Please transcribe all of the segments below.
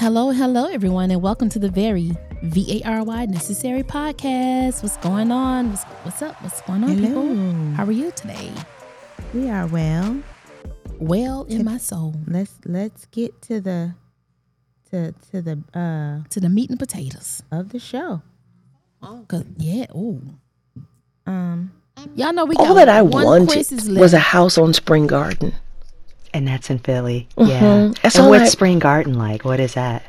Hello, everyone, and welcome to the very VARY Necessary Podcast. What's going on? What's up? What's going on, people? How are you today? We are well. Well in my soul. Let's get to the meat and potatoes of the show. Y'all know we got all that I one wanted quizzes left. was a house on Spring Garden. And that's in Philly. Mm-hmm. Yeah. That's and all what's Spring Garden like? What is that?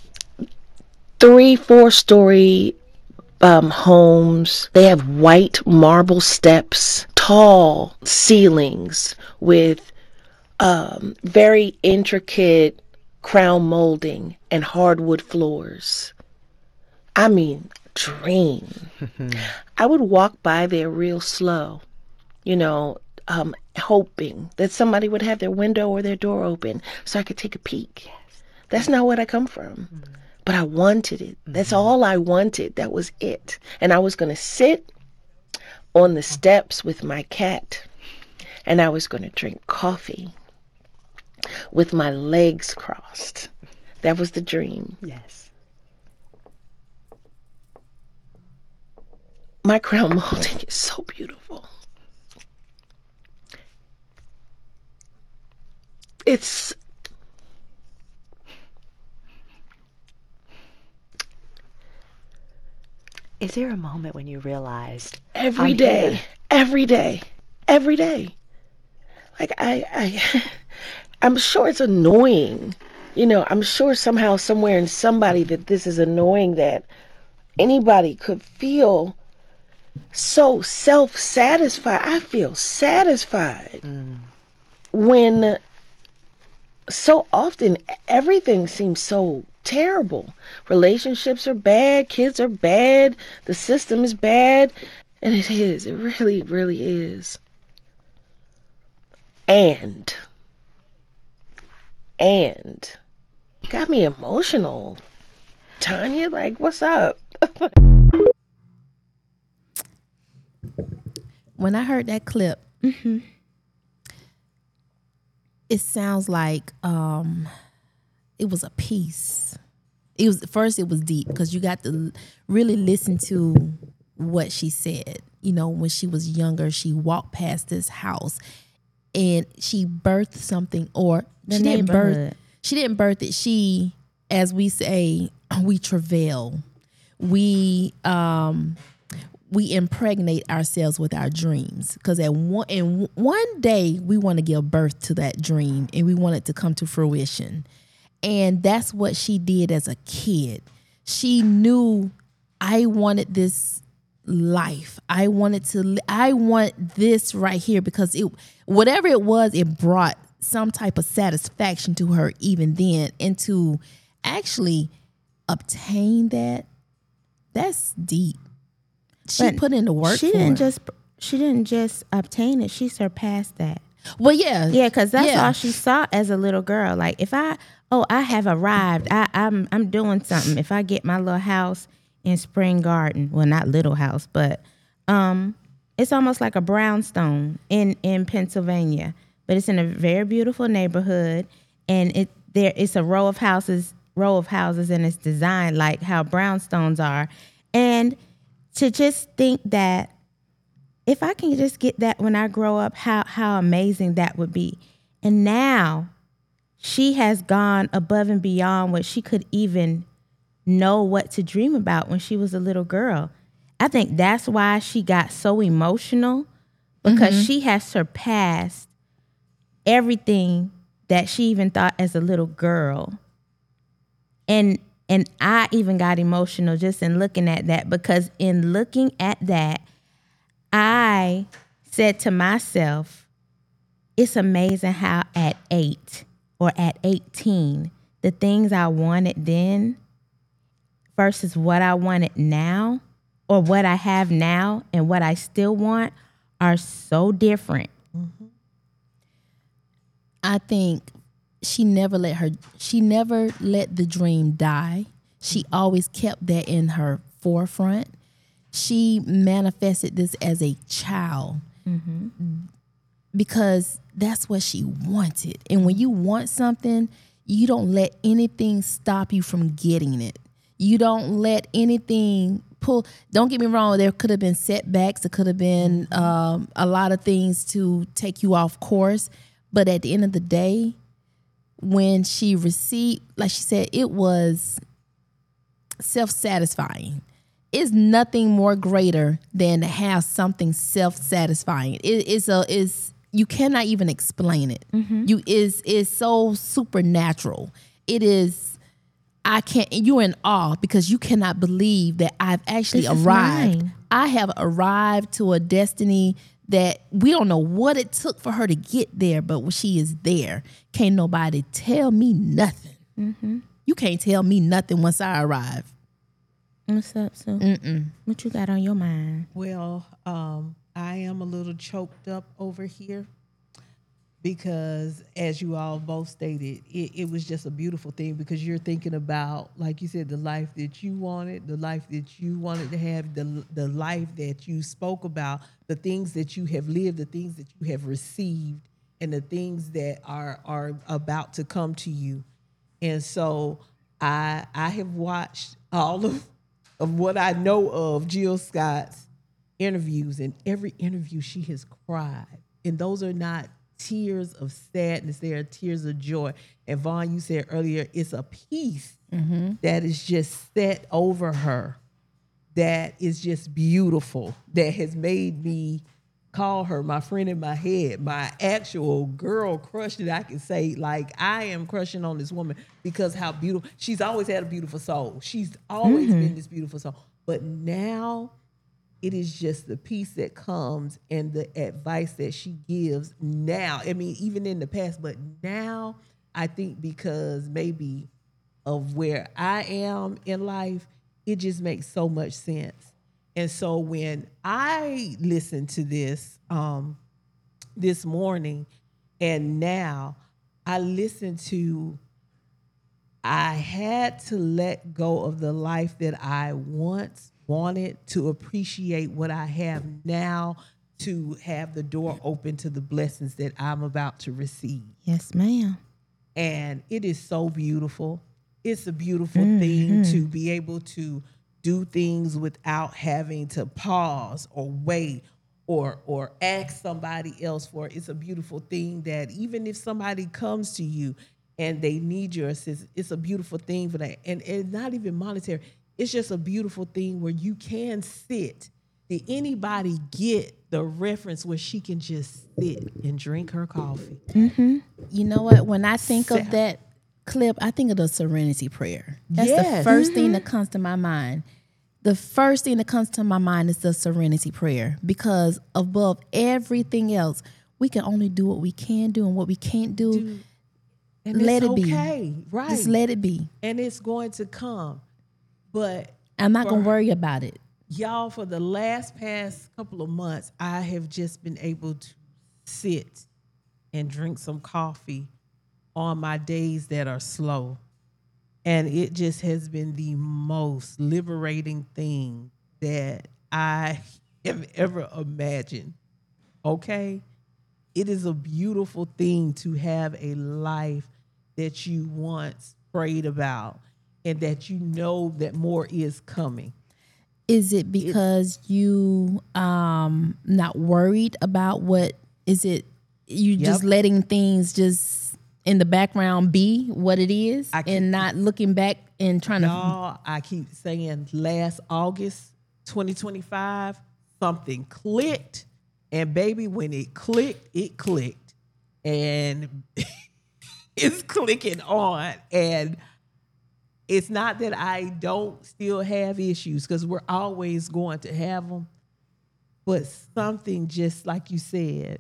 3-4 story homes. They have white marble steps, tall ceilings with very intricate crown molding and hardwood floors. I mean, dream. I would walk by there real slow, hoping that somebody would have their window or their door open so I could take a peek. That's not what I come from. But I wanted it. That's all I wanted. That was it. And I was going to sit on the steps with my cat, and I was going to drink coffee with my legs crossed. That was the dream. Yes. My crown molding is so beautiful. Is there a moment when you realized every day? Like I'm sure it's annoying. I'm sure somehow, somewhere in somebody that this is annoying that anybody could feel so self-satisfied. I feel satisfied when so often everything seems so terrible. Relationships are bad, kids are bad, the system is bad, and it is. It really, really is. And got me emotional. Tanya, like, what's up? When I heard that clip, it sounds like it was a piece. It was deep because you got to really listen to what she said. When she was younger, she walked past this house and she birthed something, or she didn't birth it. She, as we say, we travail. We impregnate ourselves with our dreams, because one day we want to give birth to that dream and we want it to come to fruition. And that's what she did as a kid. She knew, I wanted this life. I want this right here, because whatever it was, it brought some type of satisfaction to her even then. And to actually obtain that's deep. She put in the work. She didn't just obtain it. She surpassed that. Well, yeah, because that's all she saw as a little girl. Like, if I have arrived. I'm doing something. If I get my little house in Spring Garden, well, not little house, but it's almost like a brownstone in Pennsylvania, but it's in a very beautiful neighborhood, and it's a row of houses, and it's designed like how brownstones are, and to just think that if I can just get that when I grow up, how amazing that would be. And now she has gone above and beyond what she could even know what to dream about when she was a little girl. I think that's why she got so emotional, because she has surpassed everything that she even thought as a little girl. And I even got emotional just in looking at that, because in looking at that, I said to myself, it's amazing how at 8 or at 18, the things I wanted then versus what I wanted now, or what I have now and what I still want, are so different. I think she never let the dream die. She always kept that in her forefront. She manifested this as a child because that's what she wanted. And when you want something, You don't let anything stop you from getting it. You don't let anything pull. Don't get me wrong. There could have been setbacks. There could have been a lot of things to take you off course. But at the end of the day, when she received, like she said, it was self-satisfying. It's nothing more greater than to have something self-satisfying. It's you cannot even explain it. It's so supernatural. It is. I can't. You're in awe because you cannot believe that I've actually This is arrived. mine. I have arrived to a destiny that we don't know what it took for her to get there, but when she is there, can't nobody tell me nothing. You can't tell me nothing once I arrive. What's up, Sue? What you got on your mind? Well, I am a little choked up over here because, as you all both stated, it was just a beautiful thing because you're thinking about, like you said, the life that you wanted, the life that you wanted to have, the life that you spoke about, the things that you have lived, the things that you have received, and the things that are about to come to you. And so I have watched all of what I know of Jill Scott's interviews, and every interview she has cried. And those are not tears of sadness, they are tears of joy. And Vaughn, you said earlier, it's a peace that is just set over her that is just beautiful, that has made me call her my friend in my head, my actual girl crush that I can say, like, I am crushing on this woman because how beautiful. She's always had a beautiful soul. She's always been this beautiful soul. But now it is just the peace that comes and the advice that she gives now. I mean, even in the past, but now I think because maybe of where I am in life, it just makes so much sense. And so when I listened to this this morning, and now I listened to, I had to let go of the life that I once wanted to appreciate what I have now, to have the door open to the blessings that I'm about to receive. Yes, ma'am. And it is so beautiful. It's a beautiful thing to be able to do things without having to pause or wait or ask somebody else for it. It's a beautiful thing that even if somebody comes to you and they need your assistance, it's a beautiful thing for that. And it's not even monetary. It's just a beautiful thing where you can sit. Did anybody get the reference where she can just sit and drink her coffee? You know what? When I think of Sarah. that clip, I think of the Serenity Prayer. That's the Yes. first thing that comes to my mind. The first thing that comes to my mind is the Serenity Prayer, because above everything else, we can only do what we can do, and what we can't do, And let it's it be. okay, right? Just let it be. And it's going to come. But I'm not going to for- worry about it. y'all, for the past couple of months, I have just been able to sit and drink some coffee on my days that are slow. And it just has been the most liberating thing that I have ever imagined. Okay? It is a beautiful thing to have a life that you once prayed about and that you know that more is coming. Is it because you not worried about what is it? You just Yep. letting things just in the background be what it is, I keep- and not looking back and trying to. Y'all, I keep saying last August 2025, something clicked. And baby, when it clicked, it clicked. And it's clicking on. And it's not that I don't still have issues, because we're always going to have them. But something, just like you said,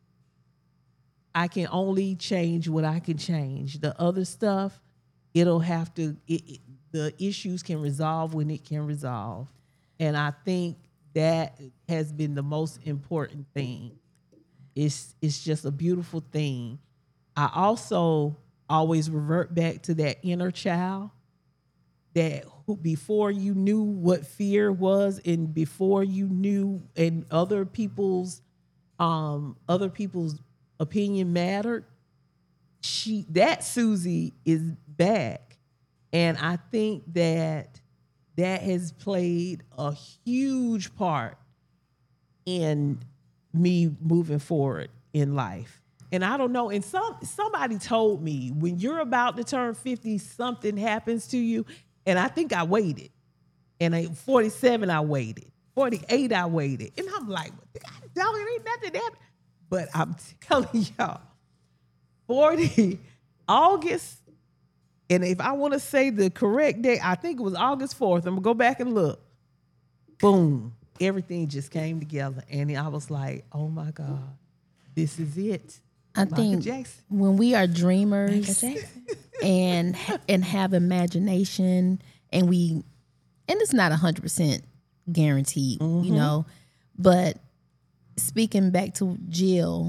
I can only change what I can change. The other stuff, it'll have to, the issues can resolve when it can resolve. And I think that has been the most important thing. It's just a beautiful thing. I also always revert back to that inner child that before you knew what fear was, and before you knew, and other people's opinion mattered, that Susie is back. And I think that has played a huge part in me moving forward in life. And I don't know, and somebody told me when you're about to turn 50, something happens to you. And I think I waited. And at 47, I waited. 48, I waited. And I'm like, dog, it ain't nothing that. But I'm telling y'all, 40, August, and if I want to say the correct date, I think it was August 4th. I'm going to go back and look. Boom. Everything just came together. And I was like, oh my God, this is it. I Michael think Jackson. when we are dreamers and have imagination, and it's not 100% guaranteed, you know, but speaking back to Jill,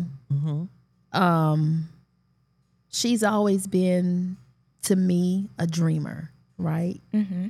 she's always been to me a dreamer, right?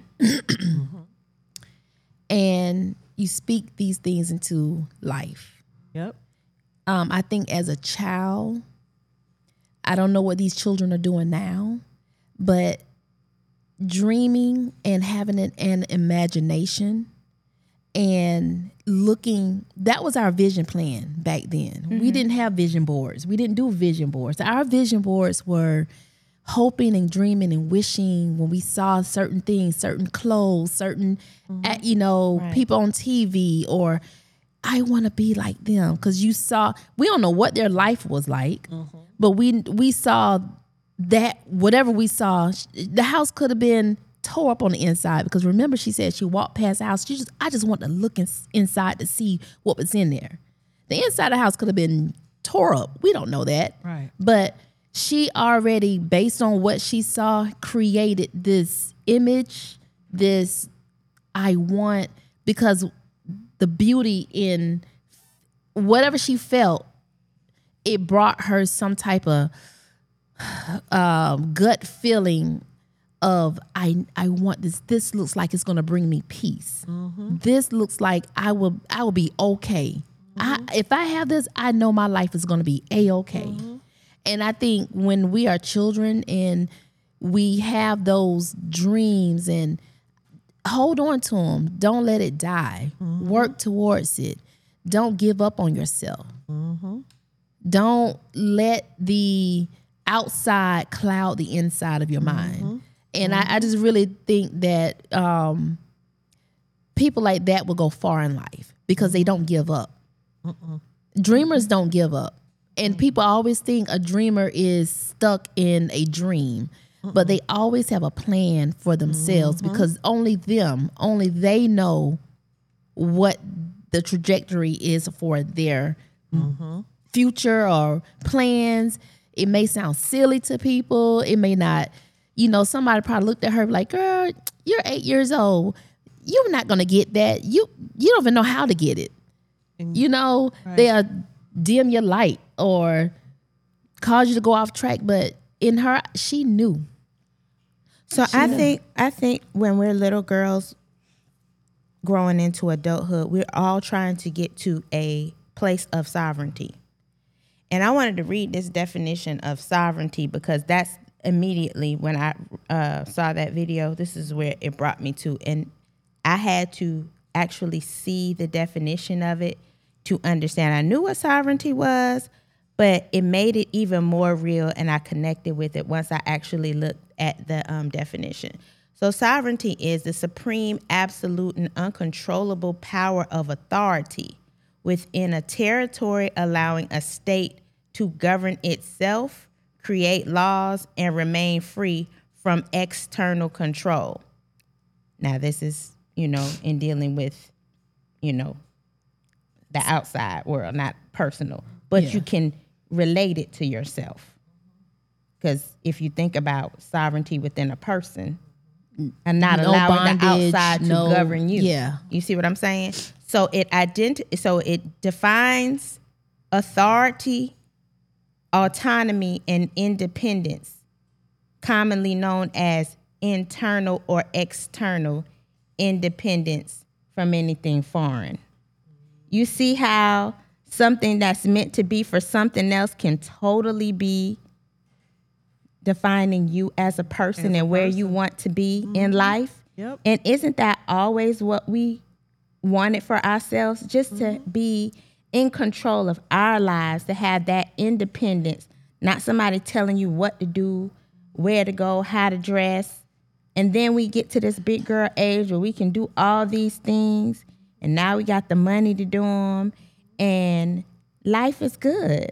And you speak these things into life. Yep. I think as a child, I don't know what these children are doing now, but dreaming and having an imagination and looking, that was our vision plan back then. We didn't have vision boards. We didn't do vision boards. Our vision boards were hoping and dreaming and wishing when we saw certain things, certain clothes, certain, people on TV, or I want to be like them. Because we don't know what their life was like, but we saw that whatever we saw, the house could have been tore up on the inside, because remember she said she walked past the house. I just want to look inside to see what was in there. The inside of the house could have been tore up. We don't know that. Right. But she already, based on what she saw, created this image, this I want, because the beauty in whatever she felt, it brought her some type of gut feeling of I want this. This looks like it's going to bring me peace. This looks like I will be okay. If I have this, I know my life is going to be a-okay. And I think when we are children and we have those dreams, and hold on to them, don't let it die. Work towards it. Don't give up on yourself. Don't let the outside cloud the inside of your mind. And I just really think that people like that will go far in life because they don't give up. Dreamers don't give up. And people always think a dreamer is stuck in a dream, but they always have a plan for themselves, because only they know what the trajectory is for their future or plans. It may sound silly to people. It may not, somebody probably looked at her like, girl, you're 8 years old. You're not going to get that. You don't even know how to get it. They'll dim your light or cause you to go off track. But in her, she knew. So I think when we're little girls growing into adulthood, we're all trying to get to a place of sovereignty. And I wanted to read this definition of sovereignty because that's immediately when I saw that video, this is where it brought me to. And I had to actually see the definition of it to understand. I knew what sovereignty was, but it made it even more real, and I connected with it once I actually looked at the definition. So sovereignty is the supreme, absolute, and uncontrollable power of authority within a territory, allowing a state to govern itself, create laws, and remain free from external control. Now, this is, in dealing with, the outside world, not personal, but you can relate it to yourself. Because if you think about sovereignty within a person, and not allowing bondage, the outside to govern you. Yeah. You see what I'm saying? So it defines authority, autonomy, and independence, commonly known as internal or external independence from anything foreign. You see how something that's meant to be for something else can totally be defining you as a person and where you want to be in life. Yep. And isn't that always what we wanted for ourselves? Just to be in control of our lives, to have that independence, not somebody telling you what to do, where to go, how to dress. And then we get to this big girl age where we can do all these things, and now we got the money to do them, and life is good.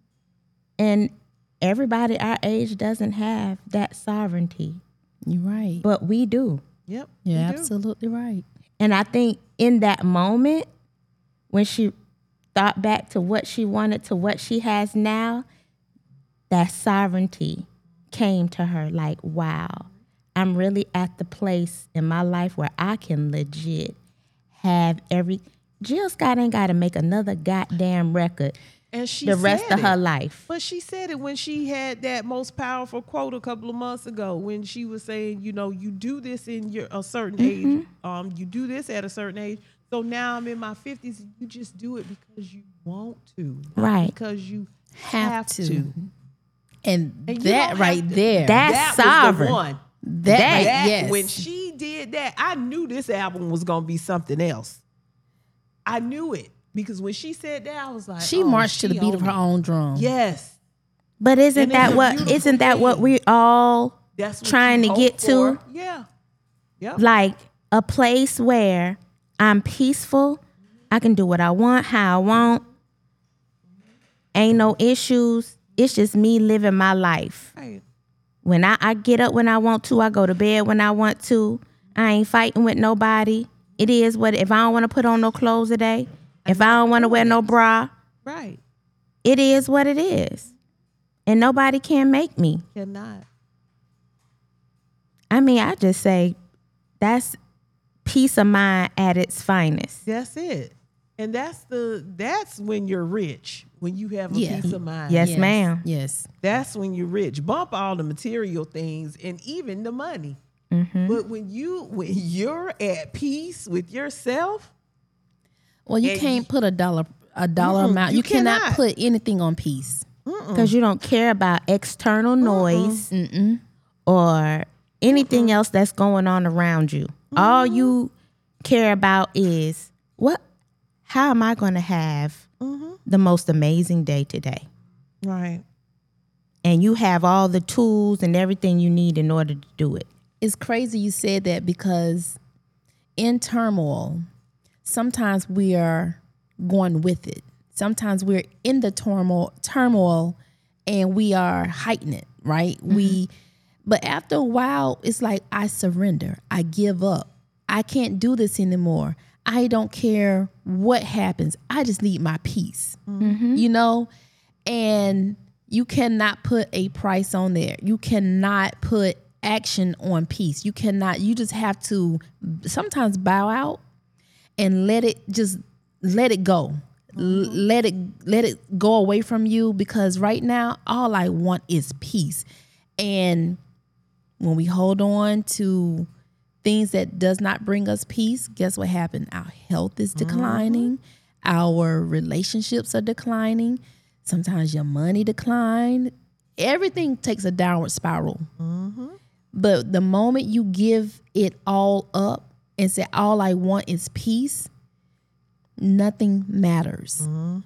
And everybody our age doesn't have that sovereignty, You're right. but we do. Yep. You're you do. absolutely right. And I think in that moment, when she thought back to what she wanted to what she has now, that sovereignty came to her like, wow, I'm really at the place in my life where I can legit have Jill Scott ain't got to make another goddamn record And she the rest said of her it. life. But she said it when she had that most powerful quote a couple of months ago, when she was saying, you know, you do this in a certain age. You do this at a certain age. So now I'm in my 50s. You just do it because you want to, not Right. because you Have have to. to. And And you that don't right have to- there. That's That was the sovereign. one. that right, That, yes. when she did that, I knew this album was gonna be something else. I knew it because when she said that, I was like, she oh, marched to the she beat of owned her it. own drum. Yes, But And it's a beautiful isn't that what thing. we all that's what trying you to get hope to? for. Yeah, yep. Like a place where I'm peaceful, I can do what I want, how I want. Ain't no issues. It's just me living my life. Right. When I get up when I want to, I go to bed when I want to. I ain't fighting with nobody. It is what, if I don't want to put on no clothes today, if I don't want to wear no bra, Right. it is what it is. And nobody can make me. Cannot. I mean, I just say that's peace of mind at its finest. That's it. And that's when you're rich. When you have a Yeah. peace of mind. Yes, ma'am. Yes. That's when you're rich. Bump all the material things and even the money. But when you're at peace with yourself, Well, you And can't put a dollar amount. you You cannot cannot. put anything on peace. Because you don't care about external noise or anything else that's going on around you. All you care about is how am I going to have the most amazing day today? right. And you have all the tools and everything you need in order to do it. It's crazy you said that because in turmoil, sometimes we are going with it. Sometimes we're in the turmoil and we are heightening it, right? But after a while, it's like I surrender. I give up. I can't do this anymore. I don't care what happens. I just need my peace. You know? And you cannot put a price on there. You cannot put action on peace. You just have to sometimes bow out and let it go. Let it go away from you, because right now all I want is peace. And when we hold on to things that does not bring us peace, guess what happened? Our health is declining. Our relationships are declining. Sometimes your money decline. Everything takes a downward spiral. But the moment you give it all up and say, all I want is peace, nothing matters.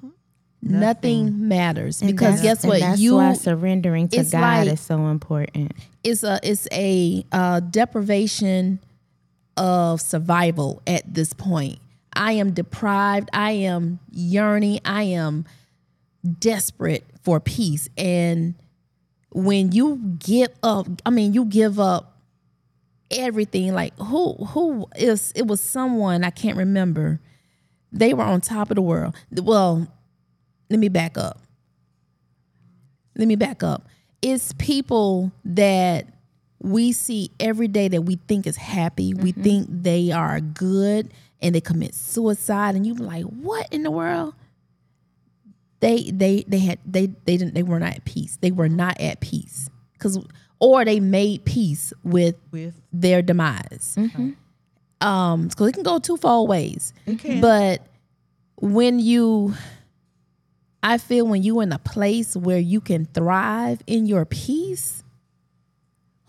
Nothing matters. Because guess what? That's why surrendering to it's God like- is so important. It's a deprivation of survival at this point. I am deprived. I am yearning. I am desperate for peace. And when you give up, you give up everything. Like it was someone, I can't remember. They were on top of the world. Well, let me back up. It's people that we see every day that we think is happy. We think they are good and they commit suicide, and you be like, what in the world? They were not at peace. They were not at peace or they made peace with their demise. So it can go twofold ways. But I feel when you're in a place where you can thrive in your peace,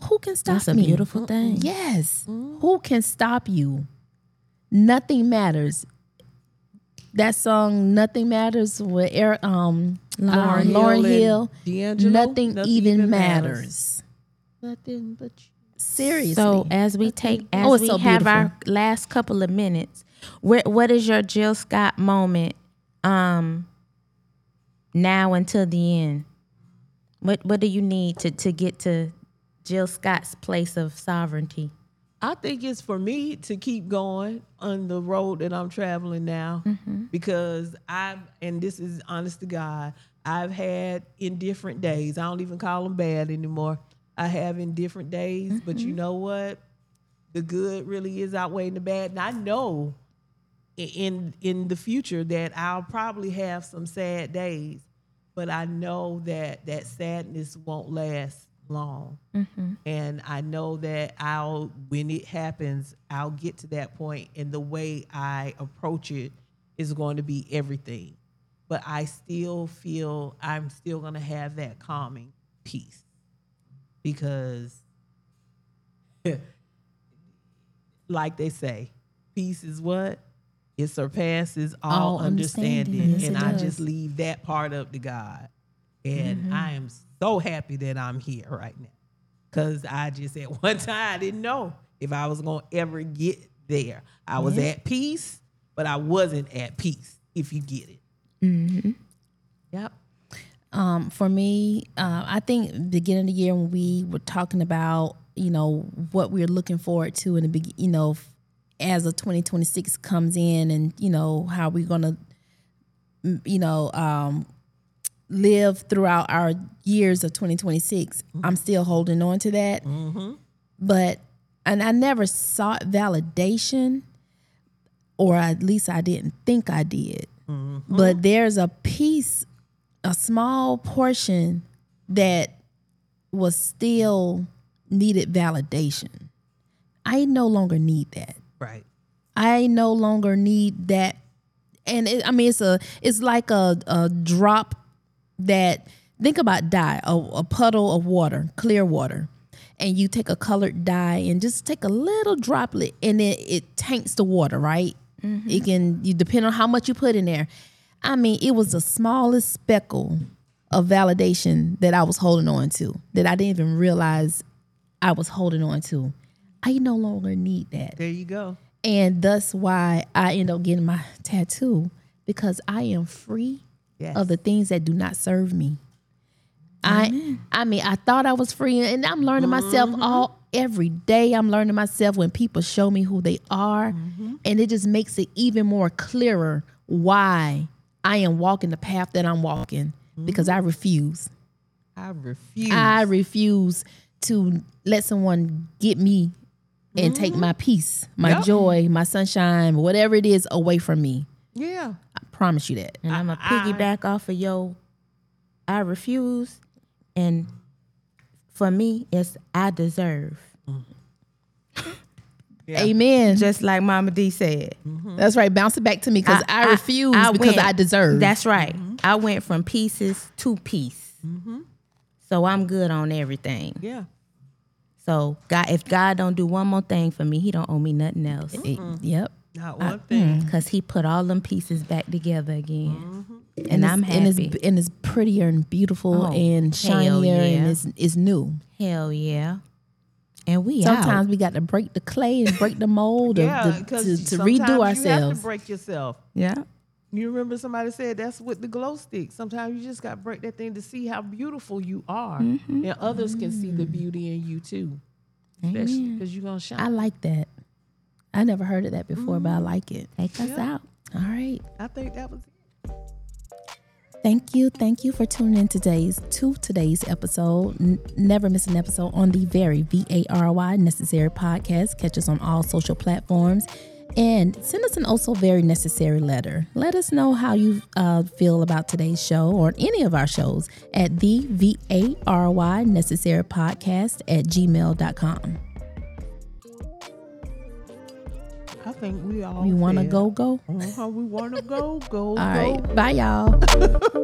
Who can stop That's a me? beautiful thing. Yes. Who can stop you? Nothing matters. That song, Nothing Matters, with Lauren and Hill. D'Angelo, Nothing even matters. Nothing but you. Seriously. So as we take, as Oh, it's we so have beautiful. our last couple of minutes, what is your Jill Scott moment? Now until the end. What do you need to get to Jill Scott's place of sovereignty? I think it's for me to keep going on the road that I'm traveling now, because and this is honest to God, I've had indifferent days. I don't even call them bad anymore. I have indifferent days, but you know what? The good really is outweighing the bad. And I know in the future that I'll probably have some sad days, but I know that that sadness won't last long. And I know that when it happens, I'll get to that point, and the way I approach it is going to be everything. But I still feel I'm still going to have that calming peace, because like they say, peace is what? It surpasses all understanding. Yes, And it I does. just leave that part up to God. And I am so happy that I'm here right now. Because I just, at one time, I didn't know if I was going to ever get there. I was at peace, but I wasn't at peace, if you get it. Yep. For me, I think beginning of the year when we were talking about, what we're looking forward to in the beginning, as of 2026 comes in, and how we're gonna, live throughout our years of 2026. I'm still holding on to that, but I never sought validation, or at least I didn't think I did. But there's a piece, a small portion that was still needed validation. I no longer need that. Right. I no longer need that. And it's like a drop that, think about dye, a puddle of water, clear water. And you take a colored dye and just take a little droplet, and it taints the water, right? It can, you depend on how much you put in there. It was the smallest speckle of validation that I was holding on to, that I didn't even realize I was holding on to. I no longer need that. There you go. And that's why I end up getting my tattoo, because I am free Yes. of the things that do not serve me. I thought I was free, and I'm learning myself every day. I'm learning myself when people show me who they are, and it just makes it even more clearer why I am walking the path that I'm walking, because I refuse. I refuse. I refuse to let someone get me and take my peace, my joy, my sunshine, whatever it is, away from me. Yeah. I promise you that. And I'm going to piggyback off of I refuse. And for me, it's I deserve. Yeah. Amen. Just like Mama D said. That's right. Bounce it back to me, because I refuse because I deserve. That's right. I went from pieces to peace. So I'm good on everything. Yeah. So God, if God don't do one more thing for me, he don't owe me nothing else. Yep. Not one thing. Because he put all them pieces back together again. And I'm And happy. it's prettier and beautiful and hell shinier, and yeah. it's new. Hell yeah. And we Sometimes out. we got to break the clay and break the mold Yeah, to because redo you have ourselves. to break yourself. Yeah. You remember somebody said that's with the glow stick. Sometimes you just got to break that thing to see how beautiful you are, and others can see the beauty in you too, especially because you're gonna shine. I like that. I never heard of that before, but I like it. Take us out. All right. I think that was it. Thank you for tuning in to today's episode. Never miss an episode on the very VARY Necessary podcast. Catch us on all social platforms, and send us an also very necessary letter. Let us know how you feel about today's show or any of our shows at the VARY Necessary Podcast at gmail.com. I think we all. You want to said, go? We want to go. All right. Bye, y'all.